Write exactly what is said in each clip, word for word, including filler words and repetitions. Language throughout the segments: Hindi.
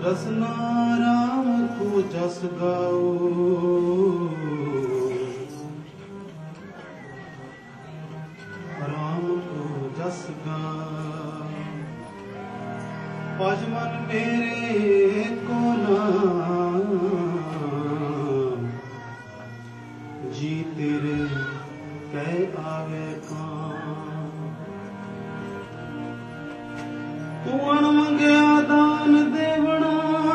रसना राम को जस गाओ, राम को जस गाओ। भज मन मेरे को नाम, जी तेरे कह आवे काम। तू अण मंगया दान देवना,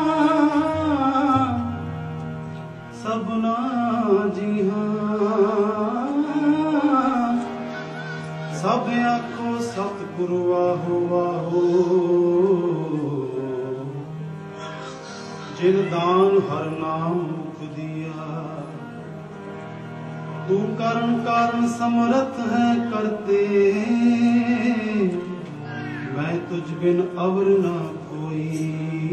सबना जी हाँ। सब आखो सतगुरु आहो आहो, जिन दान हर नाम मुख दिया। तू करण कारण समर्थ है करते, मैं तुझ बिन अवर न कोई,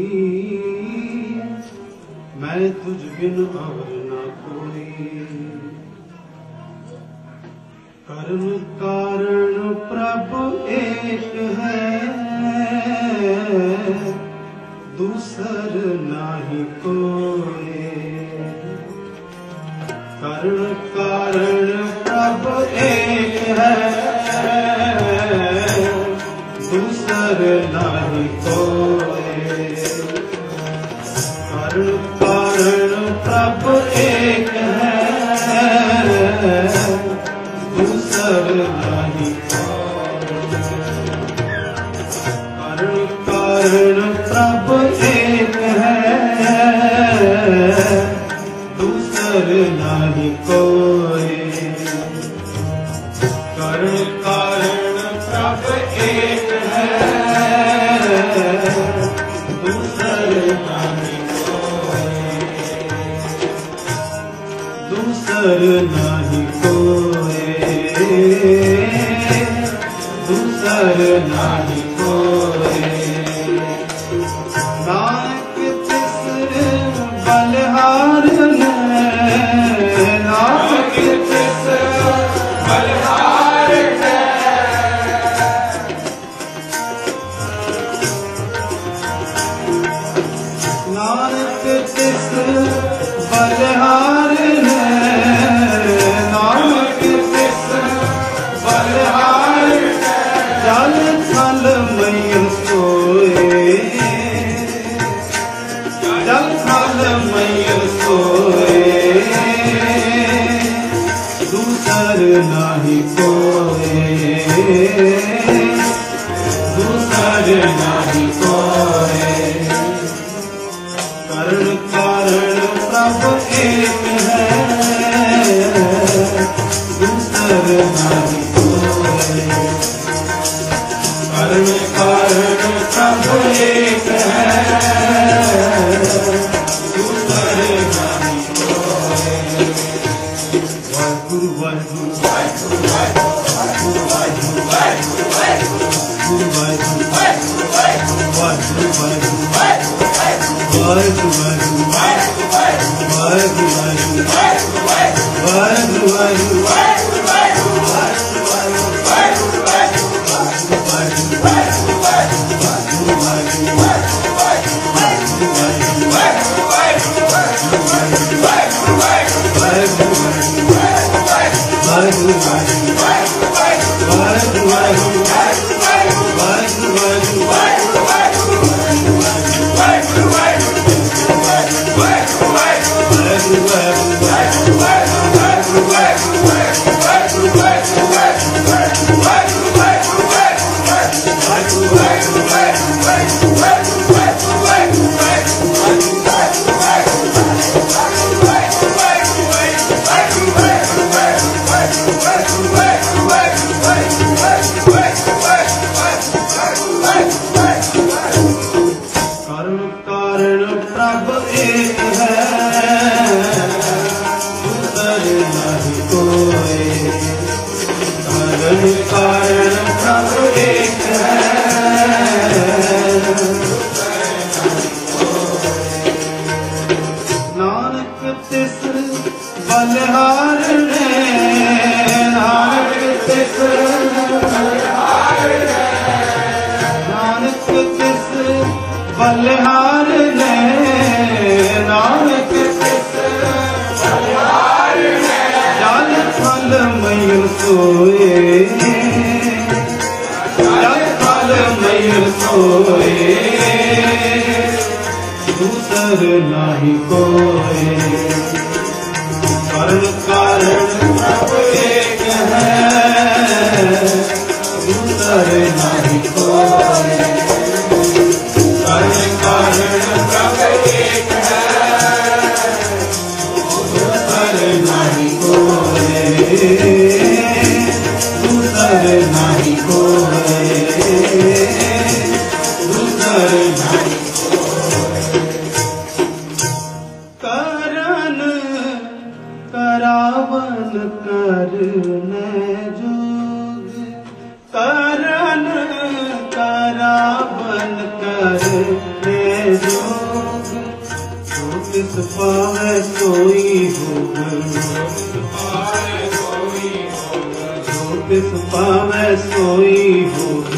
मैं तुझ बिन अवर न कोई। करण कारण प्रभु एक है, दूसर नाही कोई। करण कारण प्रभु एक है, दूसर नाही कोई। करण कारण प्रभु एक है, दूसर नाही कोई। करण कारण प्रभु एक है, दूसर नाही कोई। करण कारण प्रभु एक है, दूसर नाही कोई। दूसर नाही कोई, दूसर नाही कोई। नानक तिस बलिहार है, नानक तिस बलिहार है। नानक तिस बलिहार है, नानक तिस बलिहार है। जल थल मैल सोए, जल थल मैल सोए। दूसर नाही कोई, दूसर नाही कोई। करण कारण प्रभु एक है, दूसर नाही कोई। करण कारण प्रभु एक है, दूसर नाही कोई। वाहिगुरु वाहिगुरु वाहिगुरु वाहिगुरु वाहिगुरु वाहिगुरु वाहिगुरु वाहिगुरु वाहिगुरु वाहिगुरु वाहिगुरु वाहिगुरु वाहिगुरु वाहिगुरु वाहिगुरु बलिहार नानक तिस बलिहार नानक तिस बलिहार ने सोए जब काल मय सोए दूसर नाही कोई कारण कारण सब एक है दूसर नाही कोई कारण कारण सब एक है दूसर नाही कोई दूसर नाही कोई दूसर नाही करावन करन जोग करन करावन करन जोग जो किस पावे सोई भोग जो किस पावे सोई भोग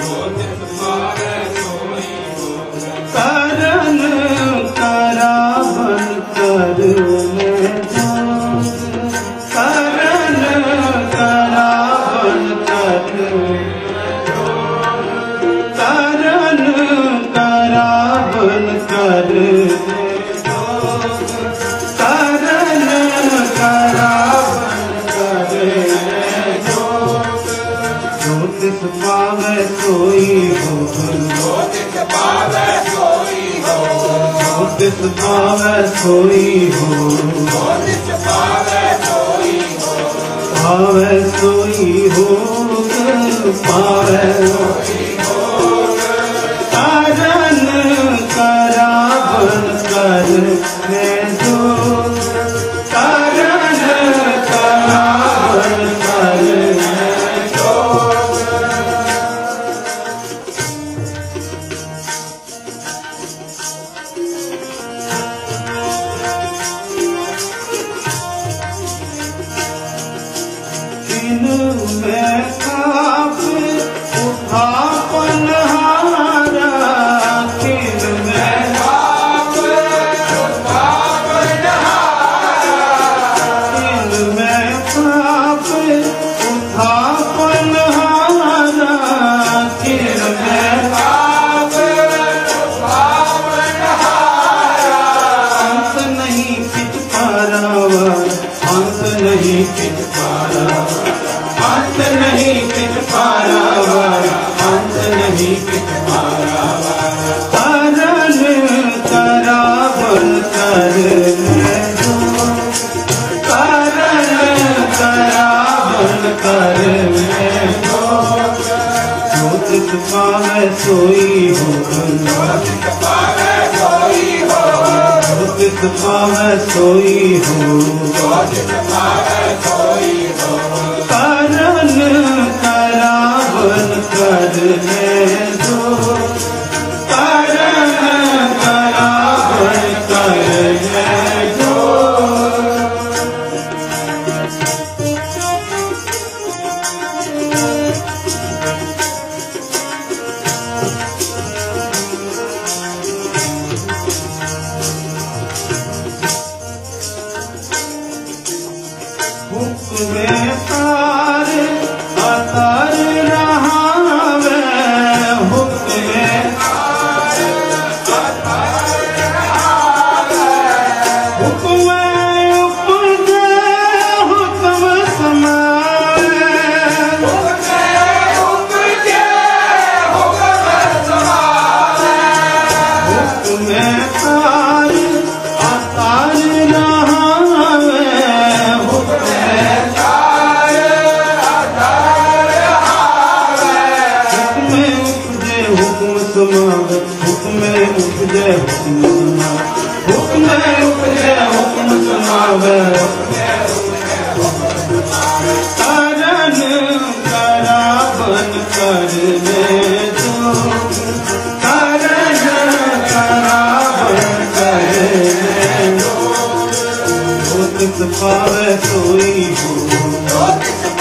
करन करावन करन पावे सोई भोग पावे सोई भोग पावे सोई भोग पावे सोई भोग पावे कारण करावन करने जोग कारण करावन करने में काप उठा पनहारा किन में काप उठा पनहारा किन में काप उठा पनहारा किन में काप उठा पनहारा अंत नहीं किच पारावा अंत नहीं किच पारावा अंत नहीं किच पारावार अंत नहीं किच पारावार कारण करावन करने जोग कारण करावन करने जोग जो किस पावे सोई भोग जो किस पावे सोई भोग कारण करावन करने जोग कारण करावन करने जोग हुक्म तार अतार रहावे हुक्म हुक्म उपजे हुक्म समावे उपजे हुक्म समावे हुक्म तार अतार रहावे हुक्म उपजे हुक्म हुक्म उपजे हुक्म समावे कारण करावन करने जोग कारण करावन करने जोग जो किस पावे सोई भोग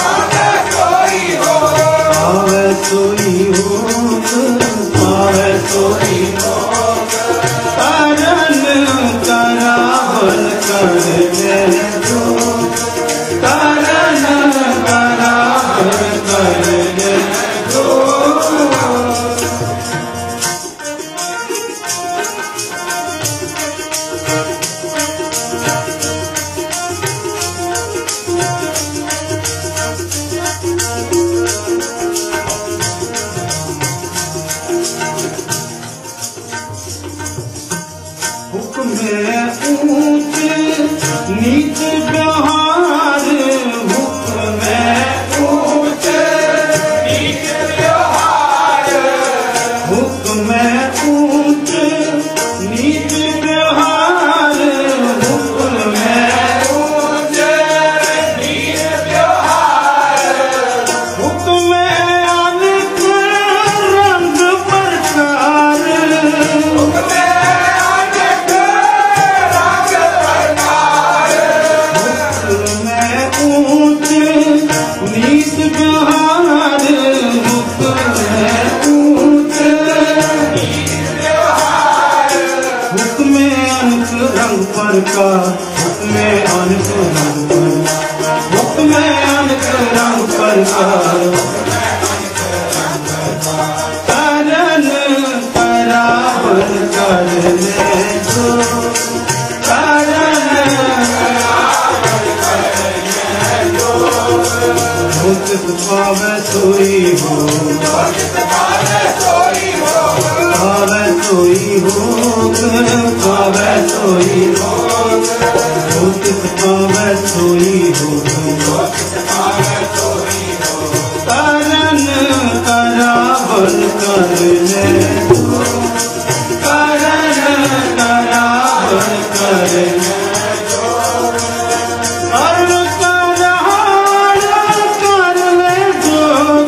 पावे सोई भोग पावे सोई भोग कारण करावन करने जोग कारण करा करावन कर करन करावन करने दो करन करावन करने दो भूत पावे सोई हो पावे सोई हो पावे सोई हो पावे सोई हो भूत पावे सोई हो करन करावन करने दो करन करावन करने दो कर करावन करने जोग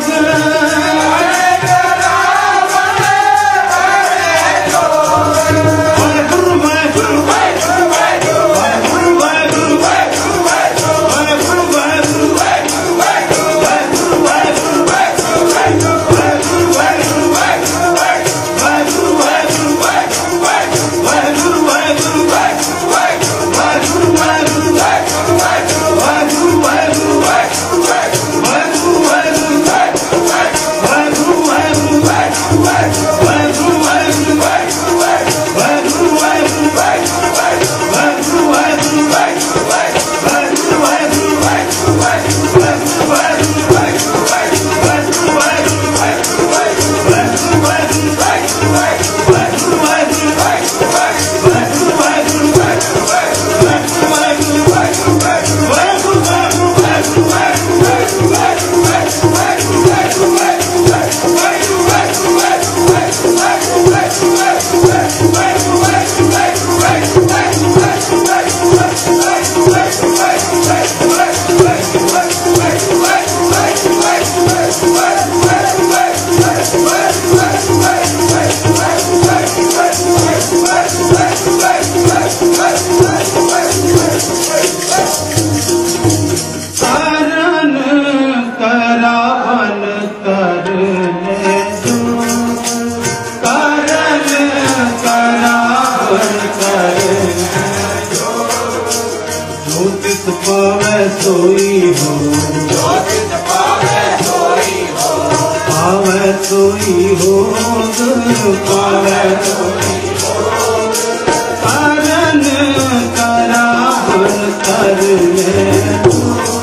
पावे सोई हो पावे सोई हो पावे सोई हो पावे सोई हो करन करावन करने दो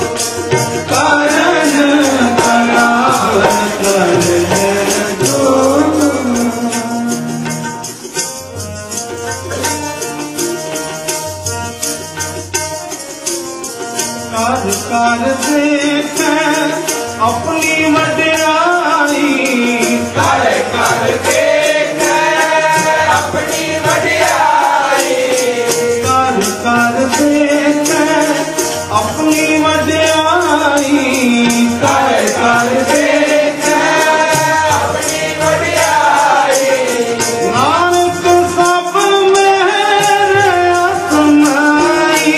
करन करावन करने दो कर कर देख अपनी वड्याई कर कर देख अपनी वड्याई कर कर देख अपनी वड्याई कर कर देख अपनी वड्याई नानक सब मेरे आसमाई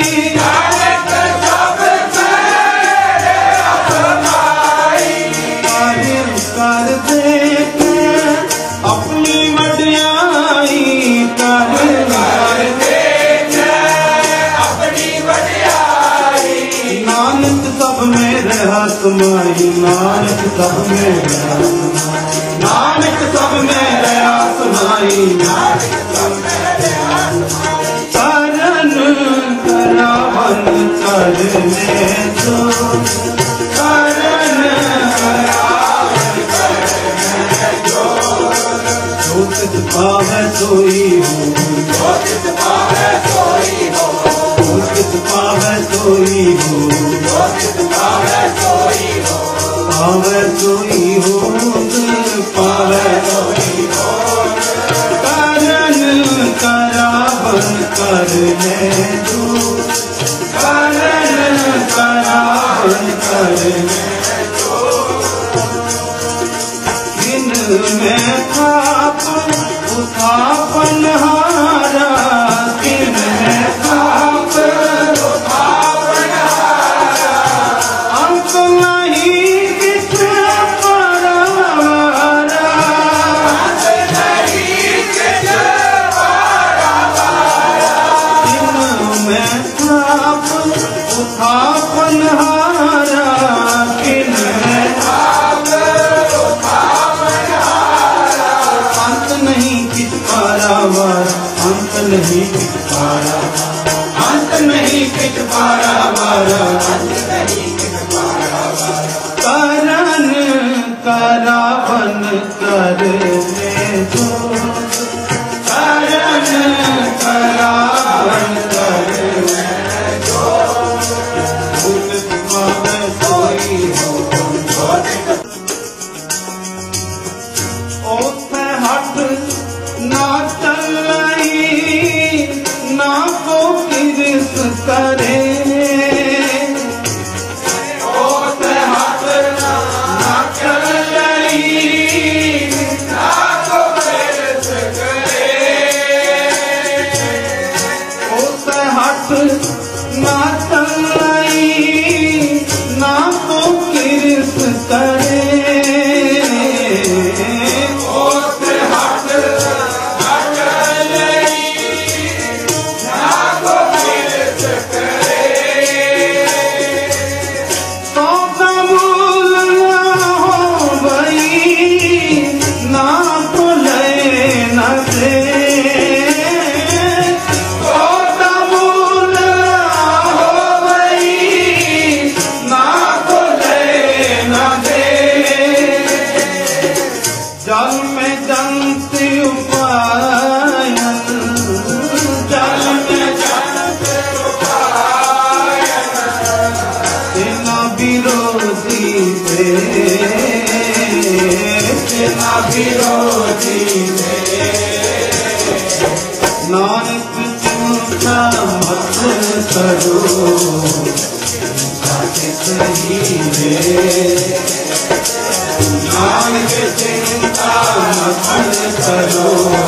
कर देख अपनी वड्याई कर कर देख अपनी वड्याई नानक सब मेरे हाथ माई नानक सब मेरे नानक सब मेरे हाथ माई करन करावन करने दो करन पावे सोई हो पावे सोई हो पावे सोई हो पावे सोई हो पावे सोई हो पावे सोई हो करन करावन करने दो करन करावन करने दो दिन में खाप उठापन हारा दिन में खाप उठापन हारा अंत नहीं किस परवारा अंत नहीं किस परवारा दिन में खाप उठापन हारा दिन करावन करने जो शरण करावन करने जो उन कोई हो ओथे हट ना चलई ना को किरस करे ना चलई ना को किरस करे ओते हट ना चलई ना को किरस करे तो कबूल ना हो भई ना को ले न दे जल में जंत उपायन जल में जंत उपायन तेना विरोधी थे तेना विरोधी थे नानक चिंता मत करो सही है नानक चिंता मत करो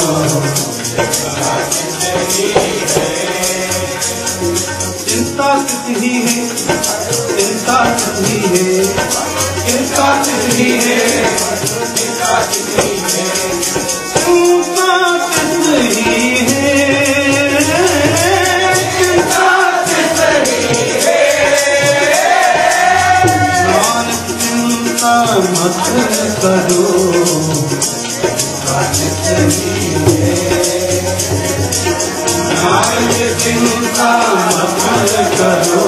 चिंता कितनी है चिंता कितनी है चिंता कितनी है चिंता कितनी है चिंता कितनी है चिंता कितनी है नानक चिंता मत करो नानक चिंता मत करो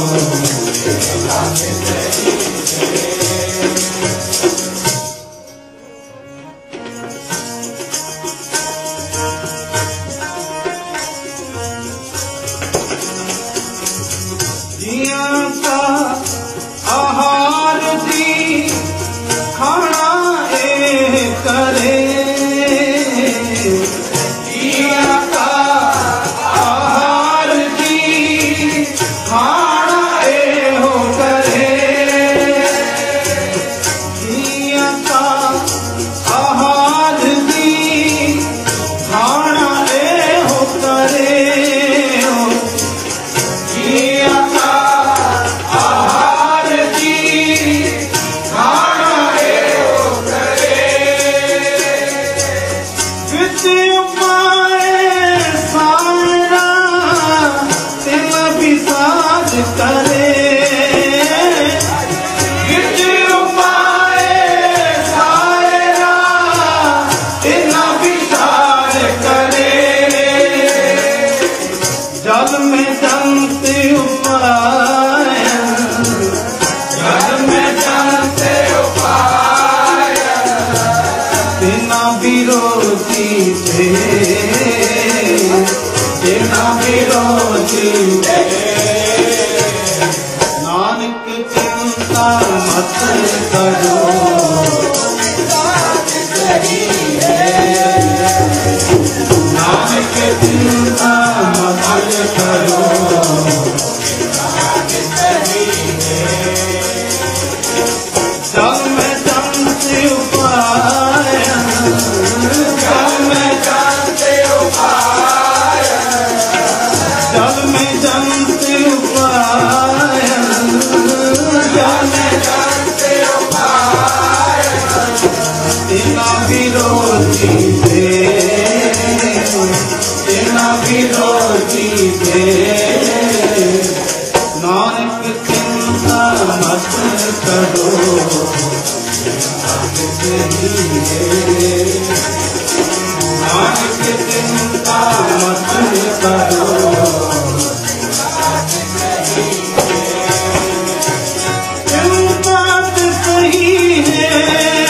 जिया का आहार दी खाना ए करे जिया का आहार दी खाना ए हो करे जिया का आहार दी खाना ए हो करे जिया का आहार दी खाना ए हो करे विद्य पाए सारा तिल विसाद करे विद्य पाए सारा तिल विसाद करे जल में जंत उपायन जल में जंत उपायन तेना विरोधी थे तेना विरोधी थे नानक चिंता मत करो नानक चिंता मत करो जल में जंत उपायन जल में जंत उपायन जल में जंत उपायन जल में जंत उपायन तेना विरोधी थे तेना विरोधी थे नानक चिंता मत करो नानक चिंता मत करो चिंता सही है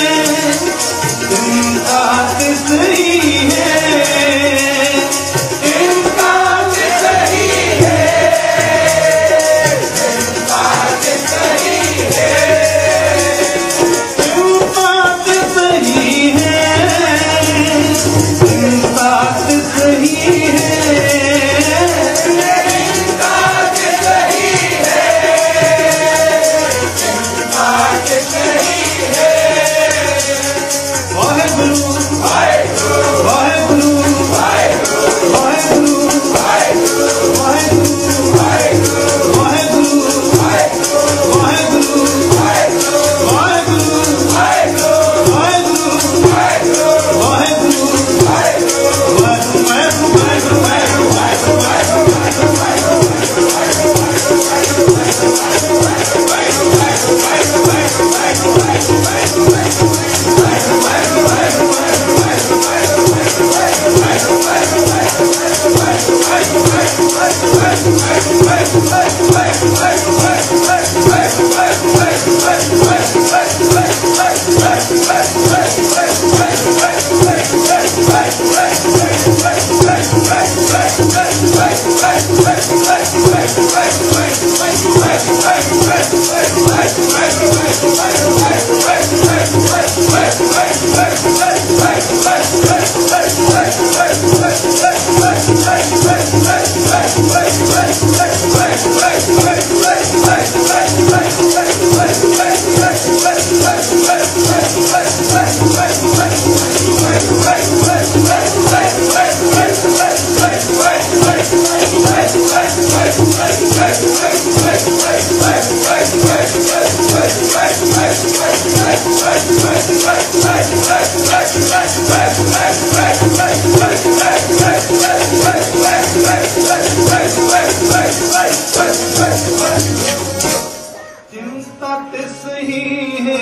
चिंता तिस ही है,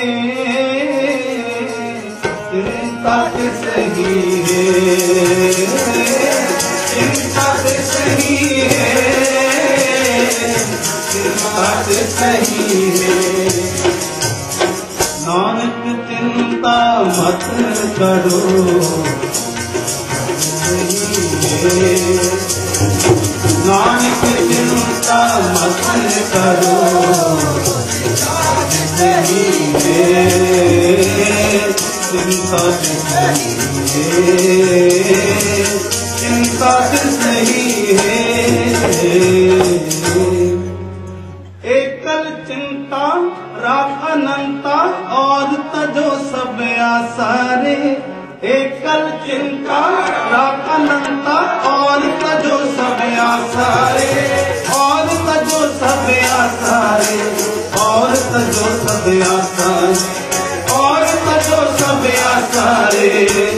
चिंता तिस ही है, चिंता तिस ही है, चिंता तिस ही है। नानक चिंता मत करो, नानक चिंता मत करो, नहीं है चिंता नहीं है, चिंता नहीं है। एकल चिंता राख अनंता और तजो सब आसारे, एकल चिंता राख अनंता और तजो सब आसारे, और तजो सब आसारे, और तजो सब आसारे, और तजो सब आसारे।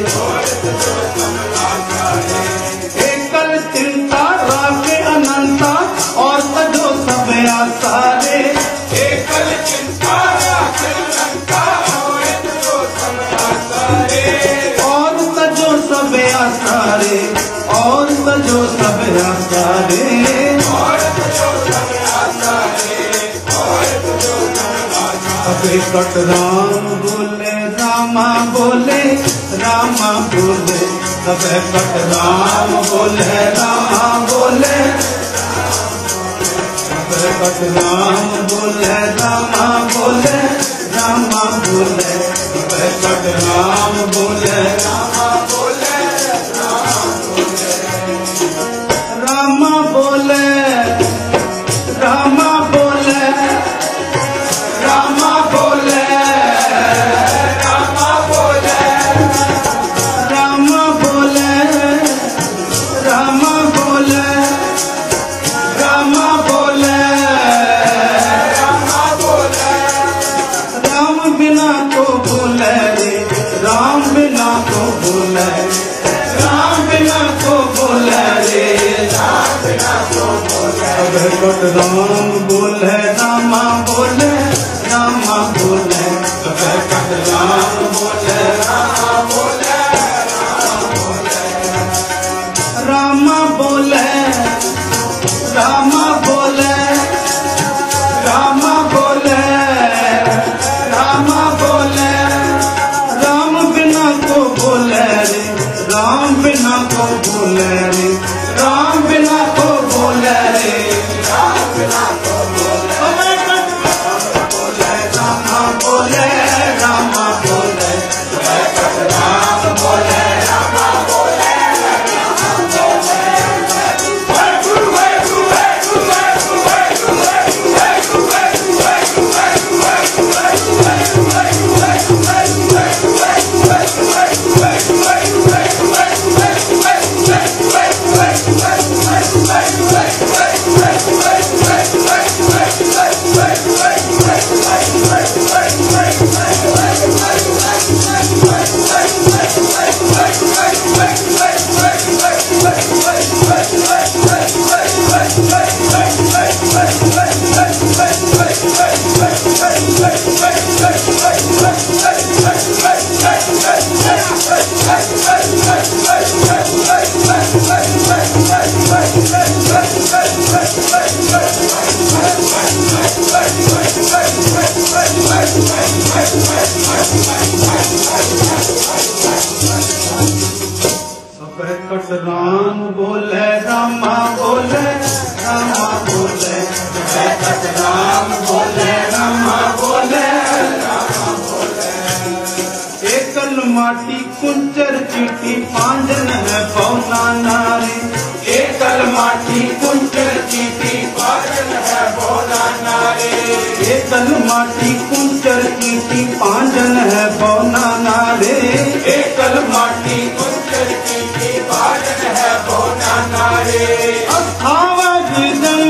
एकल चिंता राखे अनंता और तजो सब आसारे, एकल चिंता राखे अनंता और तजो सब आसारे, और तजो सब आसारे, और तजो सब आसारे, और तजो सब आसारे, और तजो सब आसारे। कट राम बोले रामा बोले, रामा बोले सब कट राम बोले, रामा बोले सब कट राम बोले, रामा बोले, रामा बोले सब कट राम बोले, रामा बोले, रामा बोले, रामा बोले, रामा बोले, रामा बोले, रामा बोले, रामा बोले, रामा बोले, रामा बोले। राम बिना को भूले रे, राम बिना को भूले, राम बिना को भूले रे, राम बिना को भूले। अब कट राम बोले, रामा बोले, रामा बोले सब कट राम बोले, रामा बोले, रामा बोले, रामा बोले, रामा बोले, रामा बोले। राम बिना को बोले रे, राम बिना को बोले रे, राम बिना को बोले रे, राम बिना को बोले, रामा बोले, रामा बोले, राम बोले, रामा बोले, कट राम बोले, रामा बोले, रामा बोले कट राम बोले, रामा बोले, रामा बोले। एकल माटी कुंचर चीटी पांजन है पौना नारी, एकल माटी कुंचर चीटी पांजन है पौना नारी, एकल माटी कुंचर चीटी पांजन है पौना नारे, एकल माटी कुंचर चीटी पांजन है पौना नारे। अस्थावज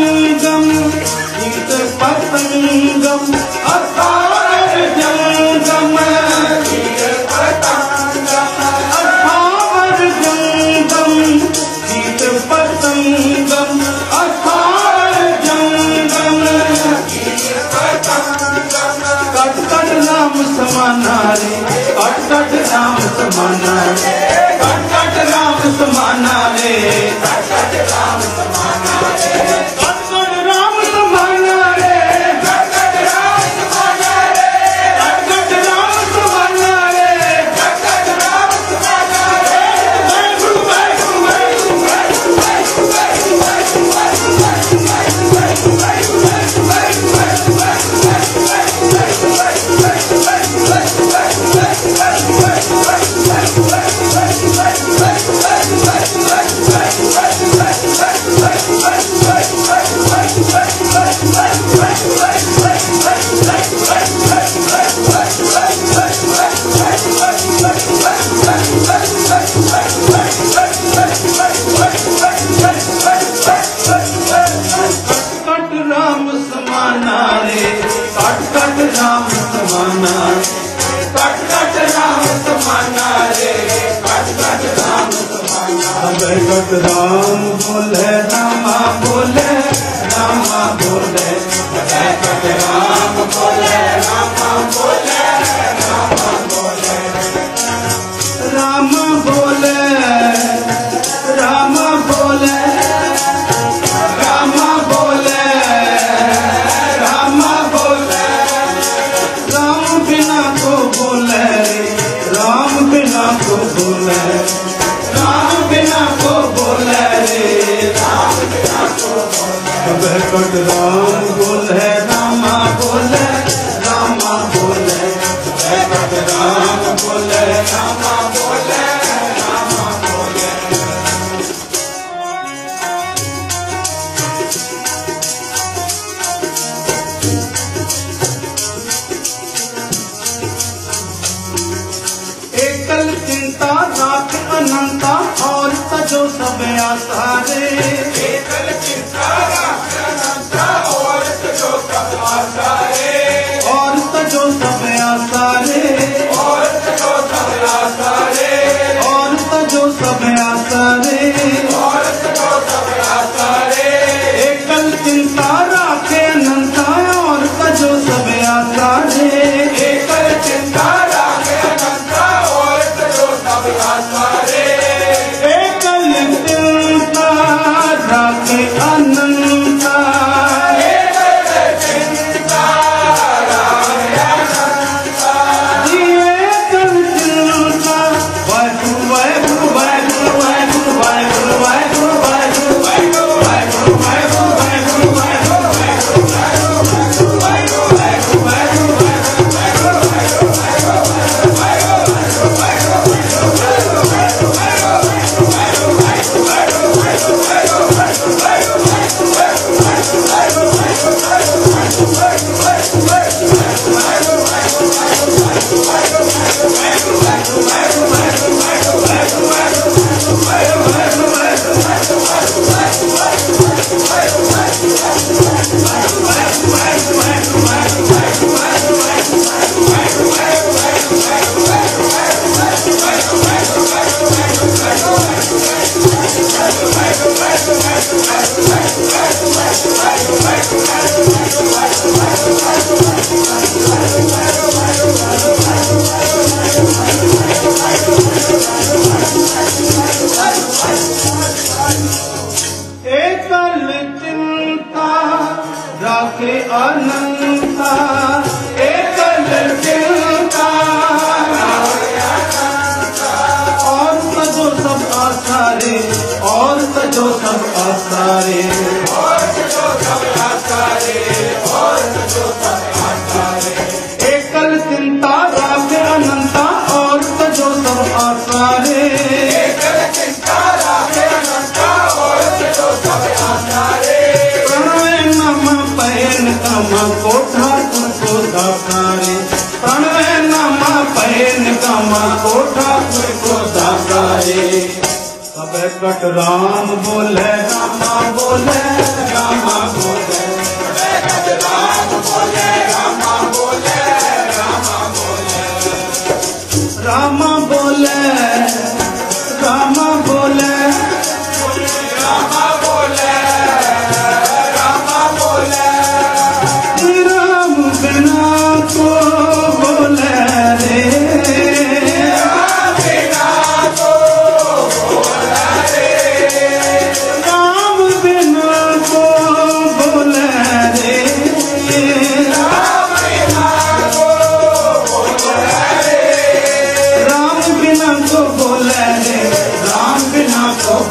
जंगम गीत पतंगम, अस्थावज जंगम समाना रे, कट कट राम समाना रे, कट कट राम समाना रे, कट कट राम समाना रे, कट कट राम समाना रे, कट कट राम समाना रे, कट कट राम समाना रे, वाहेगुरु वाहेगुरु वाहेगुरु वाहेगुरु वाहेगुरु वाहेगुरु कट राम बोले रामा बोले रामा बोले, कट राम बोले रामा बोले रामा बोले, राम बोले राम बोले राम बोले राम बोले, राम बिना को बोले राम बिना को बोले, राम बिना को बोले रे, राम बिना को बोले, कट राम बोले रामा बोले रामा बोले, कट राम बोले रामा बोले रामा बोले। एकल चिंता राख अनंता और तजो सब आसारे, एकल चिंता राख अनंता और तजो सब आसारे, और तजो सब आसारे, और तजो सब आसारे, और तजो सब आसारे, और तजो सब आसारे, एकल चिंता राखे अनंता और तजो सब आसारे, एकल चिंता राखे अनंता और तजो सब आसारे, एकल चिंता राखे अनंता, एकल चिंता राखे अनंता, एकल चिंता वाहेगुरु वाहेगुरु वाहेगुरु वाहेगुरु वाहेगुरु वाहेगुरु वाहेगुरु वाहेगुरु वाहेगुरु वाहेगुरु वाहेगुरु एकल चिंता राखे अनंता, एकल चिंता और तजो सब आसारे, और तजो सब आसारे, और तजो सब आसारे, और तजो सब आसारे, एकल चिंता राखे अनंता और तजो सब आसारे, एकल चिंता राखे अनंता और तजो सब आसारे, प्रणय नम पहन कम कोठा तुमको दातारे, प्रणय नम पहन कम कोठा तुमको दातारे, अब कट राम बोले रामा बोले रामा बोले, कट राम बोले रामा बोले रामा बोले, रामा बोले रामा बोले रामा बोले रामा बोले, राम बिना को बोले रे, राम बिना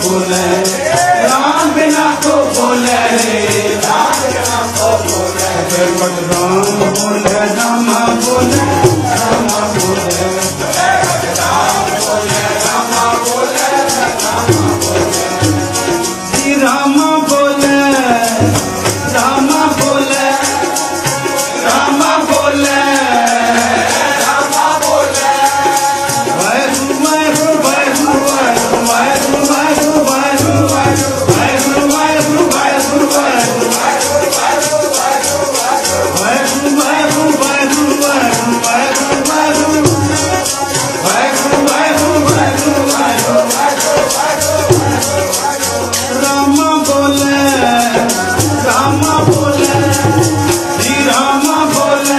बोले, राम बिना को बोले रे, राम बिना को बोले, राम बोले, राम बोले, राम बोले, राम बोले, राम बोले, राम बोले, श्री राम बोले, राम बोले, राम बोले, राम बोले, वाहेगुरु वाहेगुरु वाहेगुरु वाहेगुरु वाहेगुरु वाहेगुरु वाहेगुरु वाहेगुरु वाहेगुरु वाहेगुरु राम बोले, राम बोले, श्री राम बोले,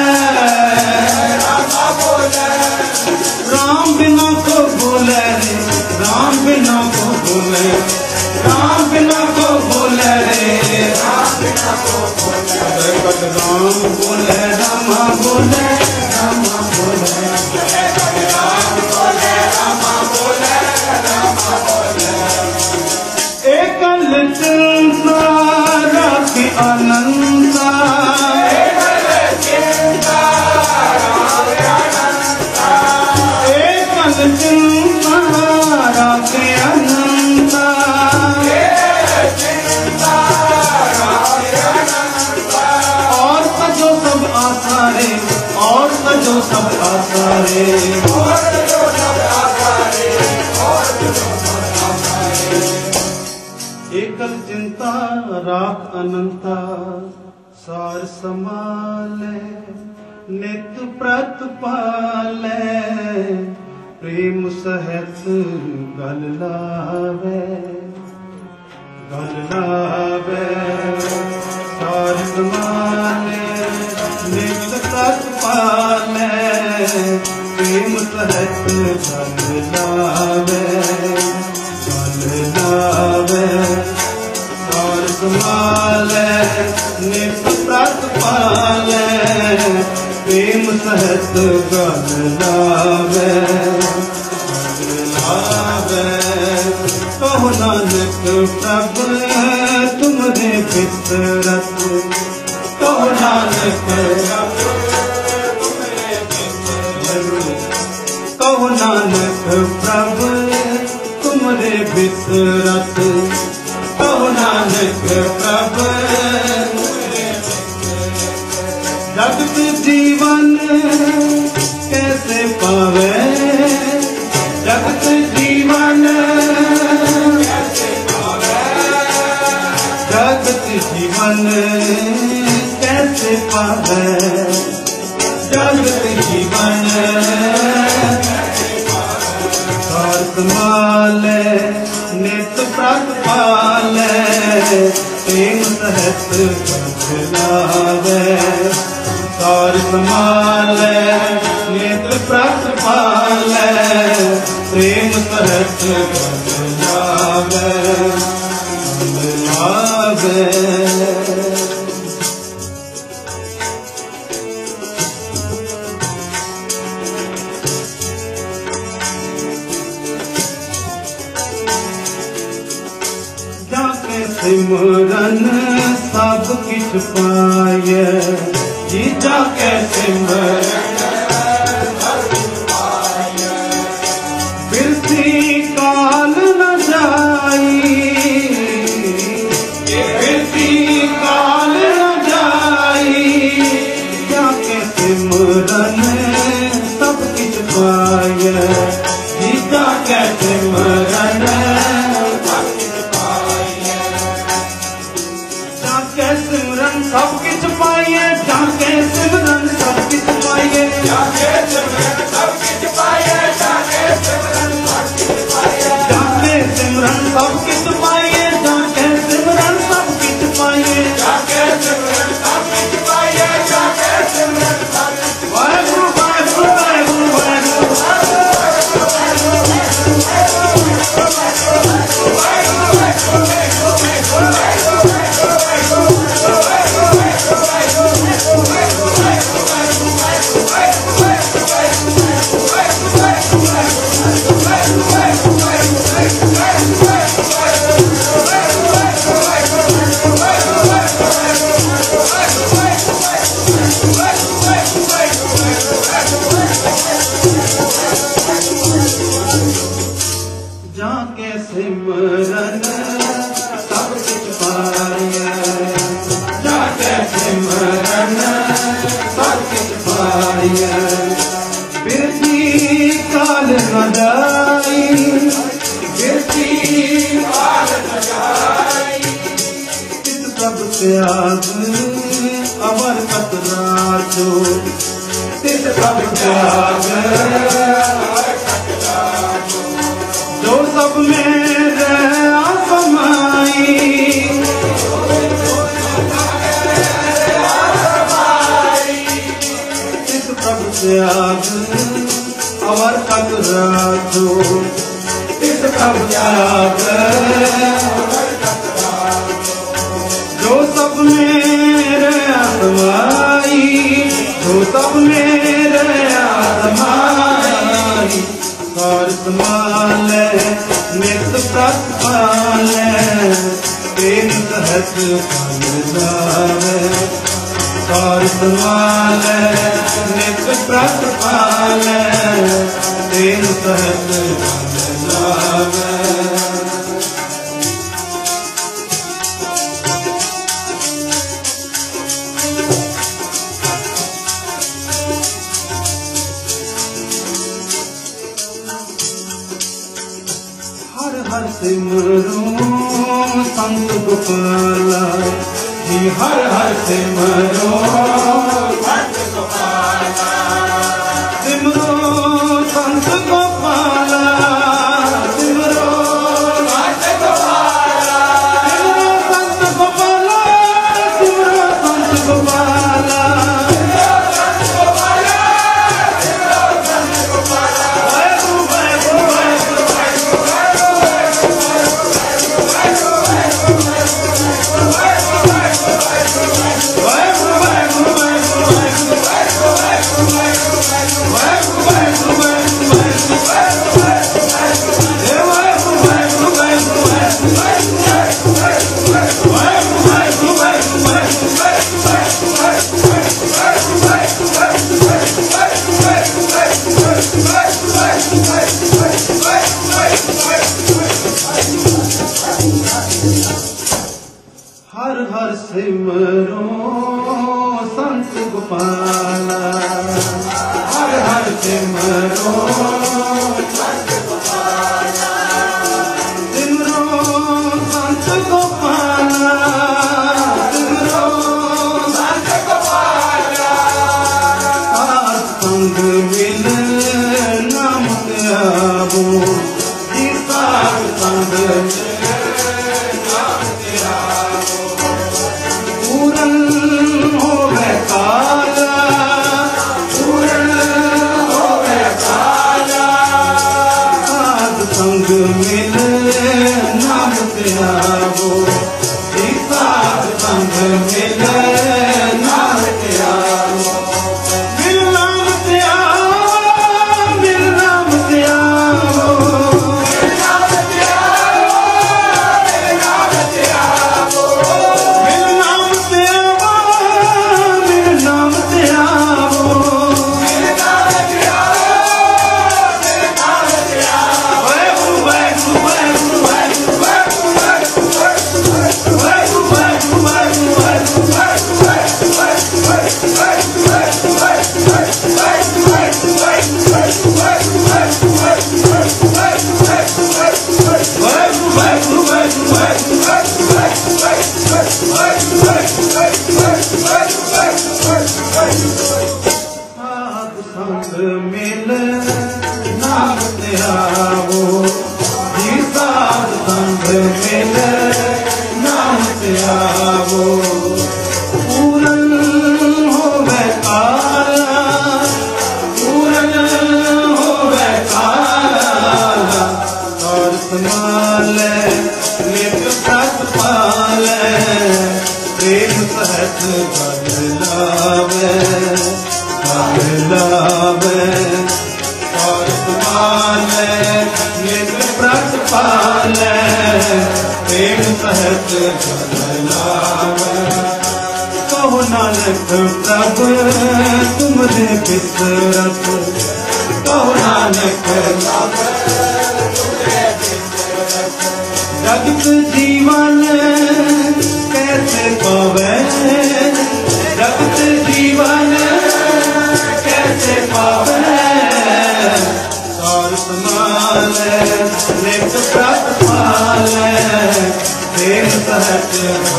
राम बोले, राम बिना को बोले रे, राम बिना को बोले, राम बिना को बोले रे, राम बिना को बोले, राम बोले, राम बोले, राम बोले, राम बोले, राम बोले, राम बोले, एकल चिंता राखी अनंता, एकल चिंता राखी अनंता, एकल चिंता राखी अनंता, एकल चिंता राखी अनंता, और सजो सब आसारे, और सजो सब आसारे, और सजो सब आसारे, और सजो सब आसारे, एकल चिंता राख अनंता, सार समाले, नित प्रत पाले, प्रेम सहित गल लावे, गल लावे, सार समाले, नित प्रत पाले, प्रेम सहित गल लावे, गल लावे, सार समाले, नित प्रत पाले, प्रेम सहित गल लावे, गल लावे, कहो नानक प्रभु तुमरे फितरत, कहो नानक प्रभु तुमरे फितरत, कहो नानक प्रभु तुमरे फितरत, कहो नानक प्रभु जगत जीवन कैसे पावे, जगत जीवन कैसे पावे, जगत जीवन कैसे पावे, जगत जीवन कैसे पावे, सार समाले, नित प्रत पाले, प्रेम सहित गल लावे, सार समाले, नित प्रत पाले, प्रेम सहित गल लावे, गल लावे। सिमरन सब किछ पाए, जीजा के सिमरन सब किछ पाए, बिरसी काल न जाई, बिरसी काल न जाई, जाके सिमरन सब किछ पाए, जीजा के सिमरन सिमरन सब किछ पाइए, जाके सिमरन सब किछ पाइए, सिमरन सब कुछ पाया, जाके सिमरन सब कुछ पाया। बिरती काल न जाई, बिरती काल न जाई। इस सब त्याग अमर कतरा जो, इस सब त्याग जो सब मेरे आसमाई। इस सब त्याग अमर कतरा जो, इस सब त्याग जो सब मेरे आसमाई, जो सब मेरे आसमाई। सार संभाल नित प्रतपाल, तेन सहत फल जावे। सार संभाल नित प्रतपाल, तेन सहत फल जावे। हर हर सिमरो संत गोपाला जी, हर हर सिमरो संत गोपाला। सिमरो संत गोपाला, सिमरो संत गोपाला, सिमरो संत गोपाला, सिमरो संत गोपाला, सिमरो संत गोपाला, सिमरो संत गोपाला। वाहेगुरु वाहेगुरु वाहेगुरु हर हर सिमरो संत गोपाला, हर हर सिमरो संत गोपाला, सिमरो संत गोपाला, सिमरो संत गोपाला। साध संग मिल नाम त्यागो जी, साध संग मिल नाम त्यागो। पूरन होवे काला, पूरन होवे काला। साध संग मिल नाम त्यागो जी, साध संग मिल नाम त्यागो। मिल नाम त्यागो, मिल नाम त्यागो, मिल नाम त्यागो, मिल नाम त्यागो, मिल नाम त्यागो, मिल नाम त्यागो, मिल नाम त्यागो, मिल नाम त्यागो। वाहेगुरु वाहेगुरु वाहेगुरु वाहेगुरु वाहेगुरु वाहेगुरु वाहेगुरु वाहेगुरु साध संग मिल नाम त्यागो जी, साध संग मिल नाम त्यागो। पूरन होवे काला, पूरन होवे काला। सार संभाल नित प्रतपाल, प्रेम सहत फल लावे, फल लावे। सार संभाल नित प्रतपाल, प्रेम सहत फल लावे। कहो नानक प्रभु तुमरे बिसरत, कहो नानक प्रभु तुमरे बिसरत। रक्त जीवन कैसे पावे, रक्त जीवन कैसे पावे, और समाल नित प्राप्त पाल प्रेम सहज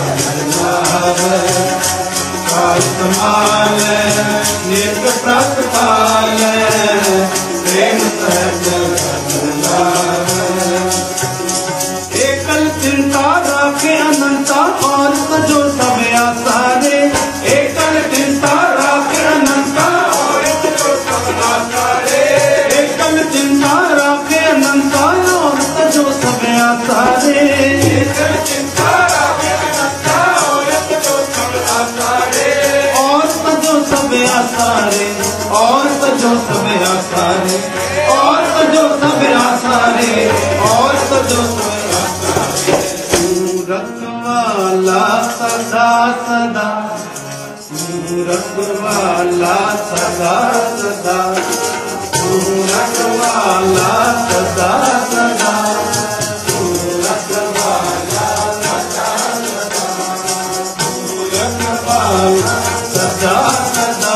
और समाल नित प्राप्त पाल प्रेम सहज एकल चिंता राखे अनंता और सजो सब आसारे, एकल चिंता राखे अनंता और सजो सब आसारे, एकल चिंता राखे अनंता और सजो सब आसारे, एकल चिंता राखे अनंता और सजो सब आसारे, और सजो सब आसारे, और सजो सब आसारे, और सजो सब आसारे, और सजो सब रखवाला सदा सदा, रखवाला सदा सदा, रखवाला सदा सदा, रखवाला सदा सदा, रखवाला सदा सदा,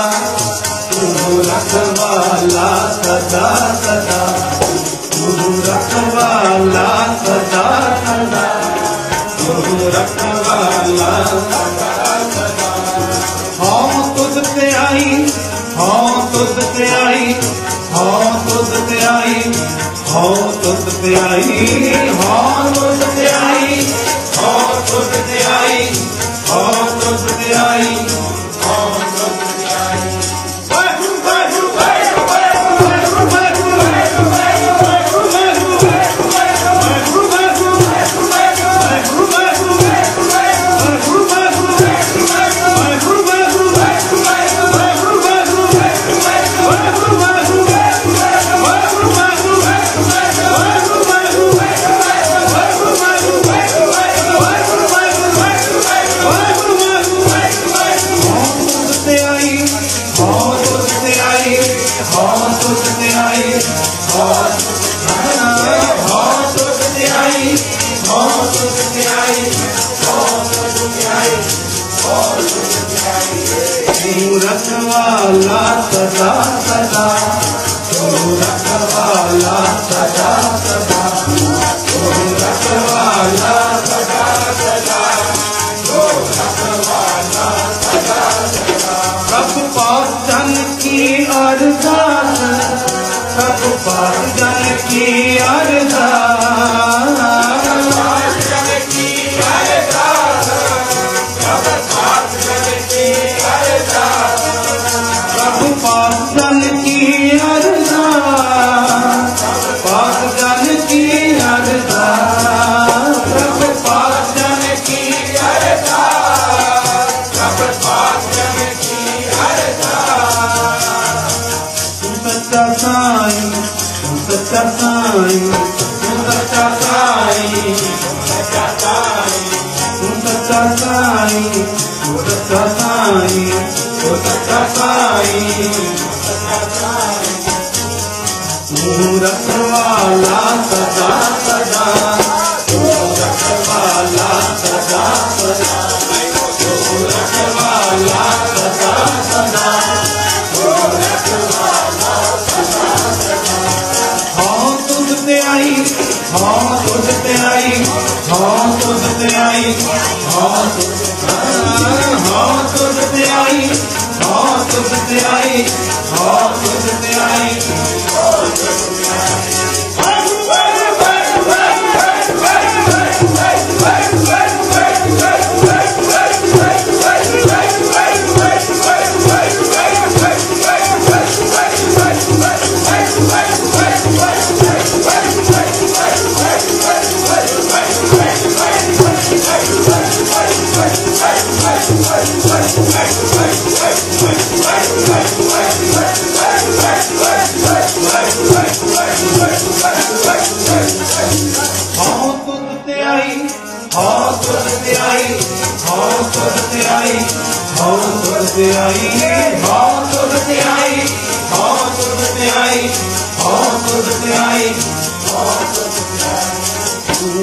रखवाला सदा सदा, रखवाला सदा सदा, रखवाला सदा सदा। हाँ तुझ पे आई, हाँ तुझ पे आई, हाँ तुझ पे आई, हाँ तुझ पे आई, हाँ तुझ पे आई, हाँ तुझ पे आई, हाँ तुझ पे आई, हाँ तुझ पे आई। वाहेगुरु वाहेगुरु वाहेगुरु वाहेगुरु वाहेगुरु वाहेगुरु वाहेगुरु वाहेगुरु वाहेगुरु वाहेगुरु रखवाला सदा सदा, रखवाला सदा सदा, रखवाला सदा सदा, रखवाला सदा सदा। सब पास जन की अरदास, सब पास जन की अरदास, सच्चा साईं, सच्चा साईं, सच्चा साईं, सच्चा साईं, सच्चा साईं, सच्चा साईं, सच्चा साईं। रखवाला सदा सदा, रखवाला सदा सदा, रखवाला सदा सदा, रखवाला सदा सदा। हाँ तुझ पे आई, हाँ तुझ पे आई, हाँ तुझ पे आई, हाँ तुझ हाँ तुझ पे आई, हाँ तुझ पे आई, हाँ तुझ पे आई, हाँ तुझ पे आई।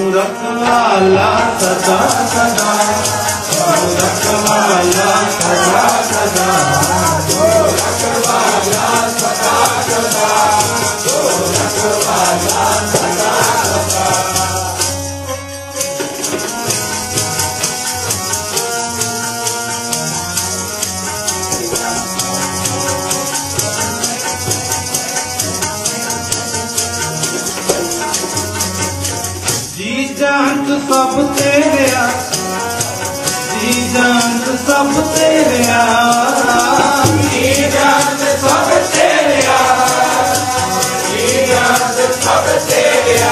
रखवाला सदा सदा, रखवाला सदा सदा, रखवाला सदा सदा, रखवाला सदा सदा। जी जान सब तेरा, जी जान सब तेरा, जी जान सब तेरा, जी जान सब तेरा,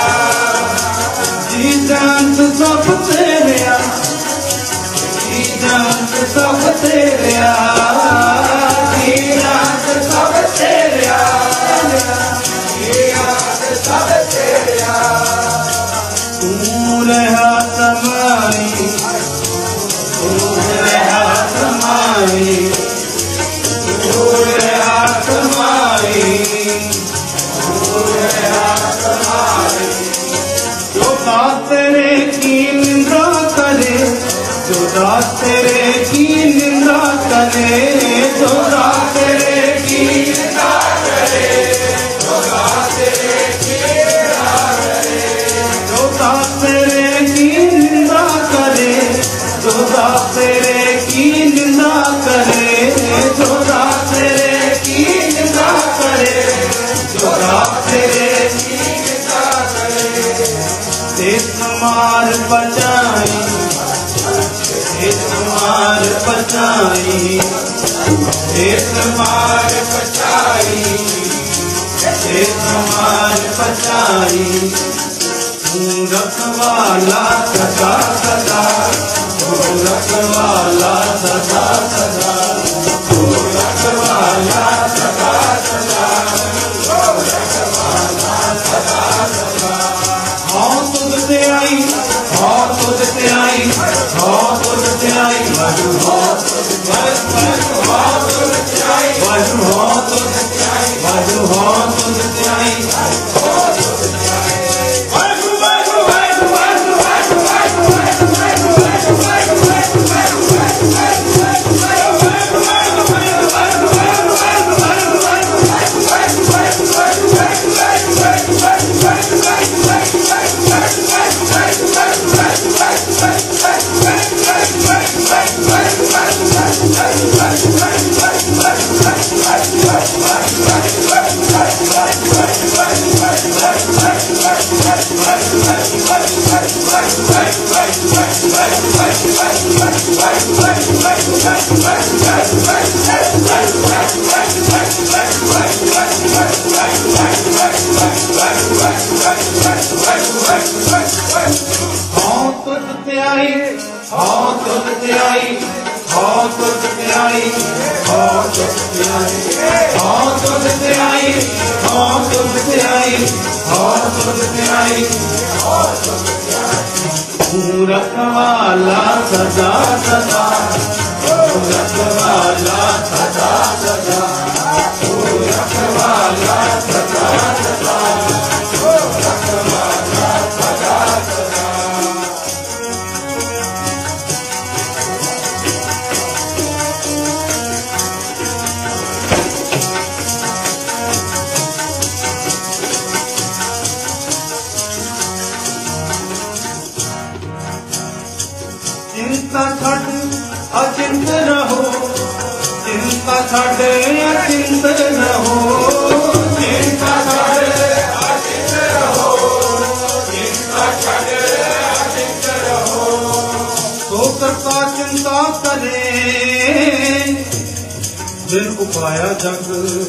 जी जान सब तेरा, जी जान सब तेरा, जी जान सब तेरा, जी जान सब तेरा। तू रहा समाई, तू रहा समाई, तू रहा समाई, तू रहा समाई। जो दास तेरे की निंदा करे, जो दास तेरे की निंदा करे, जो दास तेरे की निंदा करे, जो दास तेरे की निंदा करे, जो दास तेरे की निंदा करे, जो दास तेरे की निंदा करे, जो दास तेरे की निंदा करे, जो दास तेरे की निंदा करे। देश मार बचाई, देश मार बचाई, देश मार बचाई, देश मार बचाई। तू रखवाला सदा सदा, तू रखवाला सदा सदा, तू रखवाला सदा सदा, तू रखवाला सदा सदा। हाँ तुझसे आई, हाँ तुझसे आई, हाँ तुझसे आई, वाजू हाँ तुझसे आई, हाँ तुझसे आई, वाजू हाँ तुझसे आई, वाजू हाँ तुझसे आई, हाँ तुझसे आई। वाजू वाजू वाजू वाजू वाजू वाजू वाजू वाजू वाजू वाजू वाजू वाजू हाँ तुझसे आई, हाँ तुझसे आई, हाँ तुझसे आई, हाँ तुझसे आई, हाँ तुझसे आई, हाँ तुझसे आई, हाँ तुझसे आई, हाँ तुझसे आई। तू रखवाला सदा सदा, तू रखवाला सदा सदा, तू रखवाला सदा सदा, तू रखवाला सदा सदा। चिंता छड़ अचिंत रहो, चिंता छड़ अचिंत रहो, चिंता छड़ अचिंत रहो, चिंता छड़ अचिंत रहो। तो करता चिंता करे, दिन उपाया जग,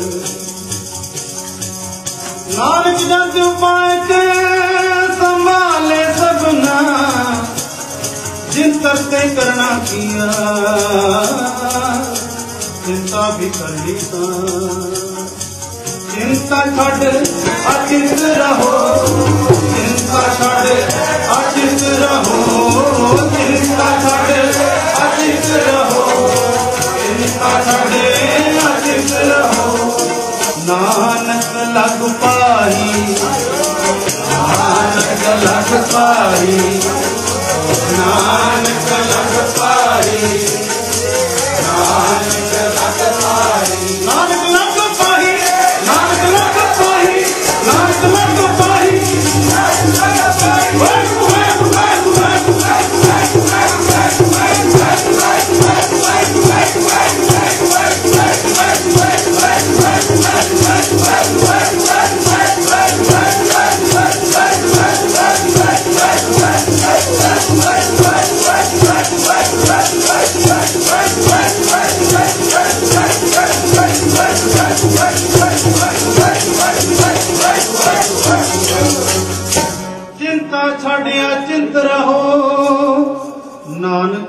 नानक जग उपाय के संभाले सबना, जिन तरते करना किया, चिंता भी कर ली। चिंता छड़ अचिंत रहो, चिंता छड़ अचिंत रहो, चिंता छड़ अचिंत रहो, चिंता छड़ अचिंत रहो। नानक लग पाई, नानक लग पाई,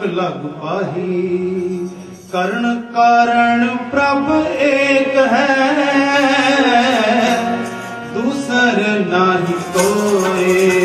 लग पाही। करण कारण प्रभ एक है, दूसर नाही कोई।